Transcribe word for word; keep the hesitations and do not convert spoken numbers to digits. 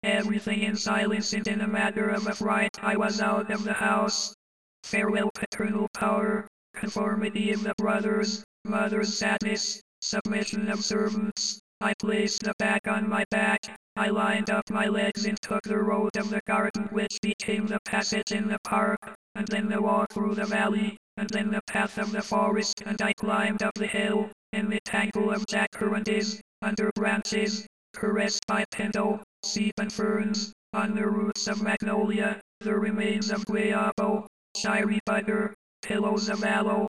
everything in silence, and in a matter of a fright I was out of the house. Farewell paternal power, conformity of the brothers, mother's sadness, submission of servants. I placed the bag on my back, I lined up my legs and took the road of the garden which became the passage in the park, and then the walk through the valley, and then the path of the forest, and I climbed up the hill, in the tangle of jackcurrantes, under branches, caressed by pinto, sheep and ferns, on the roots of magnolia, the remains of guayabo, shiri butter, pillows of aloe,